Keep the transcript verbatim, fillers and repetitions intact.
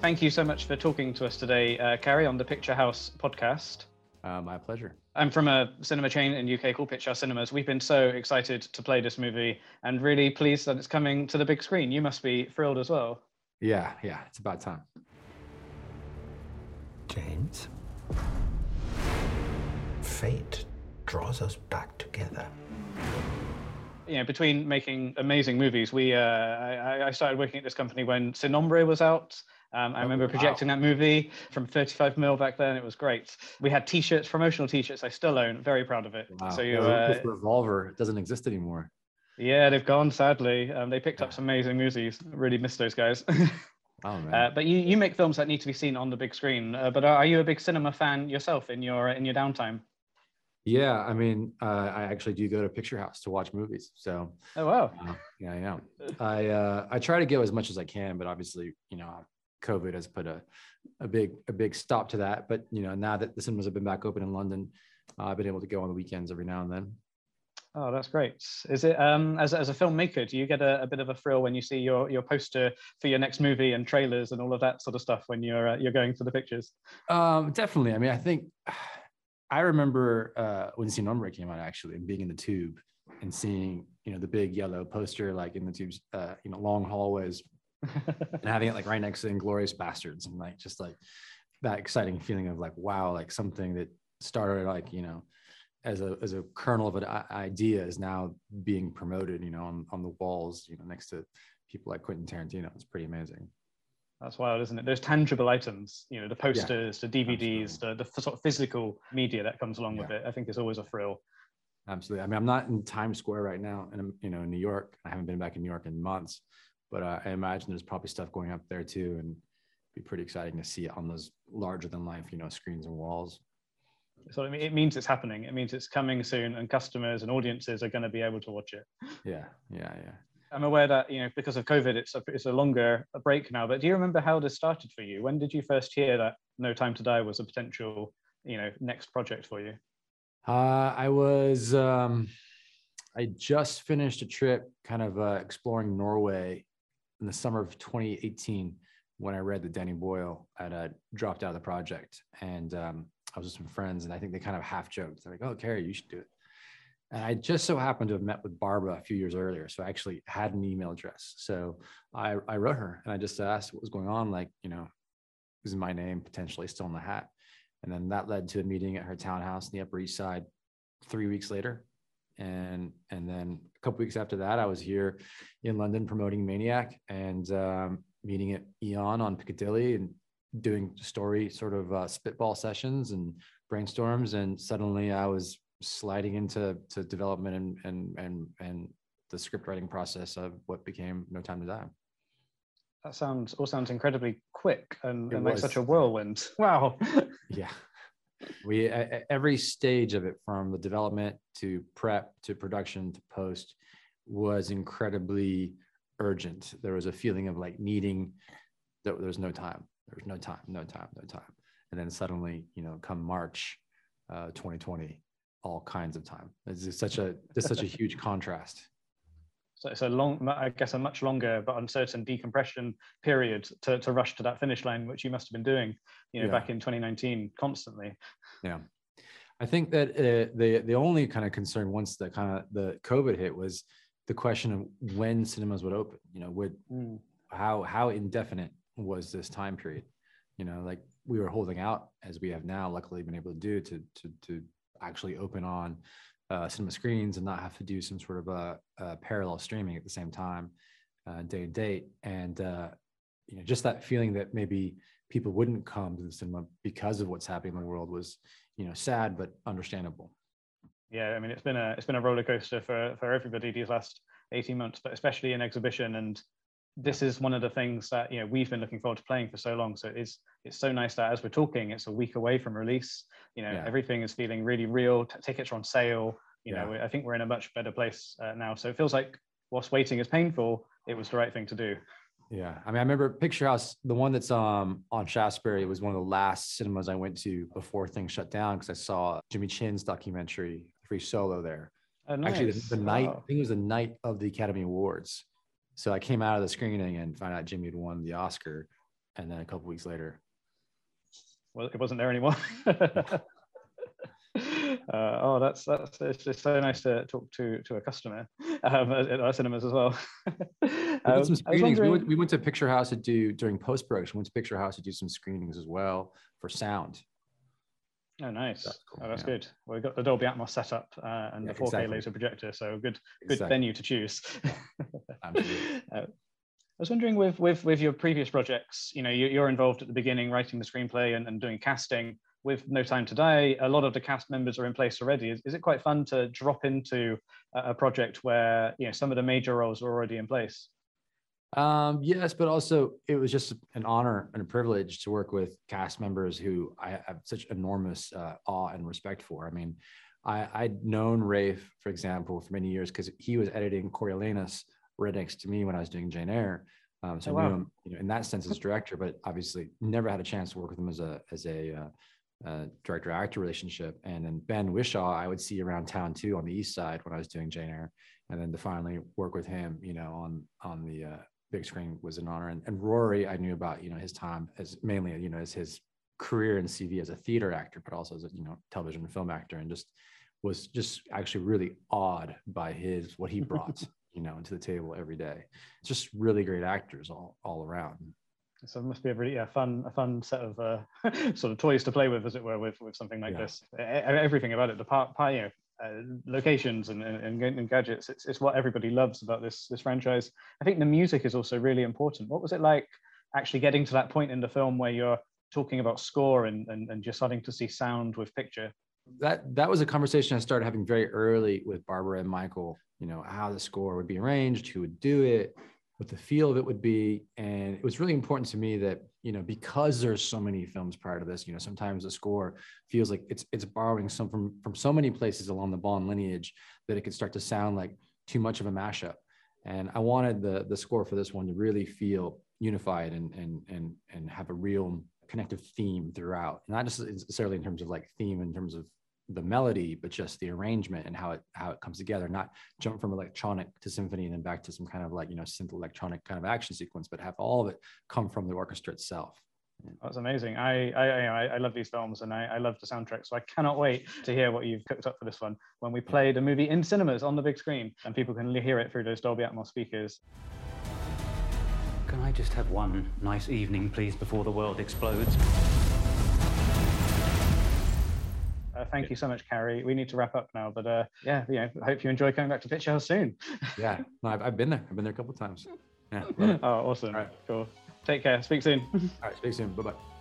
Thank you so much for talking to us today, uh, Carrie, on the Picture House podcast. Uh, my pleasure. I'm from a cinema chain in the U K called Picture House Cinemas. We've been so excited to play this movie and really pleased that it's coming to the big screen. You must be thrilled as well. Yeah, yeah, it's about time. James, fate draws us back together. You know, between making amazing movies, we uh, I, I started working at this company when Sin Nombre was out. Um, I Oh, remember projecting wow. that movie from thirty-five mil back then. It was great. We had T-shirts, promotional T-shirts. I still own. Very proud of it. Wow. So you, yeah, uh, this Revolver doesn't exist anymore. yeah, they've gone sadly. Um, they picked Yeah. up some amazing movies. Really miss those guys. Oh man. Uh, but you, you make films that need to be seen on the big screen. Uh, but are, are you a big cinema fan yourself in your in your downtime? Yeah, I mean, uh, I actually do go to Picture House to watch movies. So, Oh wow. uh, yeah, I am. I uh, I try to go as much as I can, but obviously, you know, COVID has put a a big a big stop to that. But you know, now that the cinemas have been back open in London, uh, I've been able to go on the weekends every now and then. Oh, that's great. Is it um as as a filmmaker, do you get a, a bit of a thrill when you see your your poster for your next movie and trailers and all of that sort of stuff when you're uh, you're going to the pictures? Um, definitely. I mean, I think I remember uh, when Sin Nombre came out, actually, and being in the tube and seeing, you know, the big yellow poster, like in the tube's, uh, you know, long hallways, and having it like right next to Inglorious Bastards, and like just like that exciting feeling of like, wow, like something that started like, you know, as a as a kernel of an idea is now being promoted, you know, on on the walls, you know, next to people like Quentin Tarantino. It's pretty amazing. That's wild, isn't it? Those tangible items, you know, the posters, Yeah, the D V Ds, the, the sort of physical media that comes along yeah. with it. I think it's always a thrill. Absolutely. I mean, I'm not in Times Square right now, and I'm, you know, in New York. I haven't been back in New York in months, but uh, I imagine there's probably stuff going up there too, and it'd be pretty exciting to see it on those larger than life, you know, screens and walls. So I mean, it means it's happening. It means it's coming soon, and customers and audiences are going to be able to watch it. Yeah, yeah, yeah. I'm aware that, you know, because of COVID, it's a, it's a longer break now. But do you remember how this started for you? When did you first hear that No Time to Die was a potential, you know, next project for you? Uh, I was, um, I just finished a trip kind of uh, exploring Norway in the summer of twenty eighteen when I read that Danny Boyle had uh, dropped out of the project. And um, I was with some friends, and I think they kind of half joked. They're like, oh, Carrie, you should do it. And I just so happened to have met with Barbara a few years earlier. So I actually had an email address. So I, I wrote her and I just asked what was going on. Like, you know, is my name potentially still in the hat? And then that led to a meeting at her townhouse in the Upper East Side three weeks later. And, and then a couple weeks after that, I was here in London promoting Maniac and um, meeting at Eon on Piccadilly and doing story sort of uh, spitball sessions and brainstorms. And suddenly I was sliding into to development and and and and the script writing process of what became No Time to Die. That sounds all sounds incredibly quick and, and like was. such a whirlwind. Wow. Yeah, we at every stage of it, from the development to prep to production to post, was incredibly urgent. There was a feeling of like needing that there's no time. There's no time, no time, no time. And then suddenly, you know, come March uh, twenty twenty, all kinds of time. It's such a it's such a huge contrast. So it's a long, I guess, a much longer but uncertain decompression period to, to rush to that finish line, which you must have been doing, you know, Yeah. back in twenty nineteen constantly. Yeah, I think that uh, the the only kind of concern once the kind of the COVID hit was the question of when cinemas would open. You know, would Mm. how how indefinite was this time period? You know, like we were holding out, as we have now luckily been able to do, to to to actually open on uh, cinema screens and not have to do some sort of a, a parallel streaming at the same time, uh, day and date. And, uh, you know, just that feeling that maybe people wouldn't come to the cinema because of what's happening in the world was, you know, sad, but understandable. Yeah, I mean, it's been a it's been a roller coaster for for everybody these last eighteen months, but especially in exhibition. And this is one of the things that, you know, we've been looking forward to playing for so long. So it's it's so nice that as we're talking, it's a week away from release. You know, Yeah. everything is feeling really real. T- tickets are on sale. You know, Yeah. I think we're in a much better place uh, now. So it feels like whilst waiting is painful, it was the right thing to do. Yeah, I mean, I remember Picture House, the one that's um on Shaftesbury, was one of the last cinemas I went to before things shut down, because I saw Jimmy Chin's documentary Free Solo there. Oh, nice. Actually, the, the night, Wow. I think it was the night of the Academy Awards. So I came out of the screening and found out Jimmy had won the Oscar. and then a couple weeks later, well, it wasn't there anymore. Uh, oh, that's that's it's just so nice to talk to to a customer um, at our cinemas as well. We um, did some I was screenings. We wondering- went, we went to Picture House to do during post production. We went to Picture House to do some screenings as well for sound. Oh, nice. That's cool, Oh, that's yeah. good. Well, we've got the Dolby Atmos setup uh, and Yeah, the four K exactly. laser projector, so good good Exactly. venue to choose. Absolutely. Uh, I was wondering with with with your previous projects, you know, you, you're involved at the beginning, writing the screenplay and, and doing casting. With No Time to Die, a lot of the cast members are in place already. Is, is it quite fun to drop into a, a project where, you know, some of the major roles are already in place? Um, yes, but also it was just an honor and a privilege to work with cast members who I have such enormous uh, awe and respect for. I mean, I, I'd known Rafe, for example, for many years because he was editing Coriolanus right next to me when I was doing Jane Eyre. Um, so Oh, I knew wow. him, you know, in that sense as director, but obviously never had a chance to work with him as a as a uh, uh, director-actor relationship. And then Ben Wishaw, I would see around town too on the east side when I was doing Jane Eyre, and then to finally work with him, you know, on on the uh, big screen was an honor. And, and Rory, I knew about, you know, his time as mainly, you know, as his career in C V as a theater actor, but also as a, you know, television and film actor, and just was just actually really awed by his what he brought, you know, to the table every day. Just really great actors all all around. So it must be a really yeah, fun, a fun set of uh, sort of toys to play with, as it were, with, with something like Yeah. this. E- Everything about it, the part, part you know, uh, locations and, and, and gadgets, it's, it's what everybody loves about this this franchise. I think the music is also really important. What was it like actually getting to that point in the film where you're talking about score and, and, and you're starting to see sound with picture? That that was a conversation I started having very early with Barbara and Michael, you know, how the score would be arranged, who would do it, what the feel of it would be. And it was really important to me that, you know, because there's so many films prior to this, you know, sometimes the score feels like it's it's borrowing some from from so many places along the Bond lineage that it could start to sound like too much of a mashup. And I wanted the the score for this one to really feel unified and and and and have a real connective theme throughout, not just necessarily in terms of like theme in terms of the melody, but just the arrangement and how it how it comes together. Not jump from electronic to symphony and then back to some kind of like, you know, synth electronic kind of action sequence, but have all of it come from the orchestra itself. That's amazing. I I, I, I love these films and I, I love the soundtrack. So I cannot wait to hear what you've cooked up for this one when we play the movie in cinemas on the big screen and people can hear it through those Dolby Atmos speakers. Can I just have one nice evening, please, before the world explodes? Uh, thank you so much, Carrie. We need to wrap up now, but uh, yeah, you know, I hope you enjoy coming back to Picture House soon. Yeah, no, I've, I've been there. I've been there a couple of times. Yeah. Love it. Oh, awesome. All right. Cool. Take care. Speak soon. All right, speak soon. Bye bye.